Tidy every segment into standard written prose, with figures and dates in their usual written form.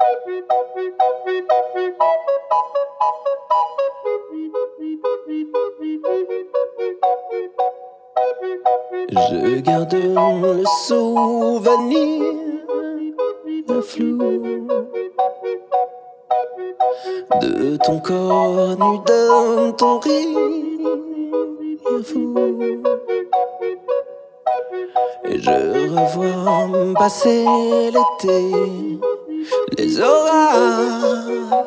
Je garde le souvenir flou de ton corps nu dans ton rire fou. Et je revois passer l'été, les orages.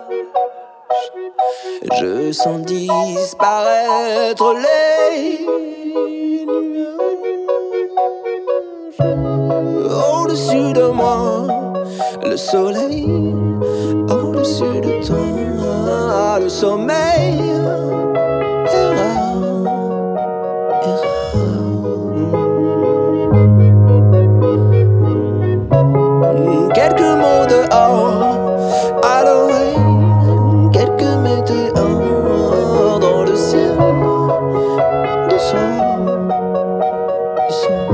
Je sens disparaître les nuages. Au-dessus de moi, le soleil. Au-dessus de toi, le sommeil est rare, est rare. Quelques mots dehors, adorés, quelques météores dans le ciel du soir, du soir.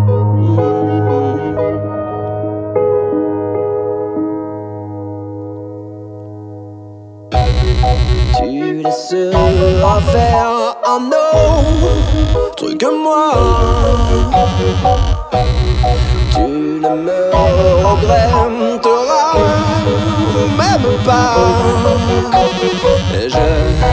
Tu laisseras faire un autre que moi. Tu ne me regretteras même pas. Et je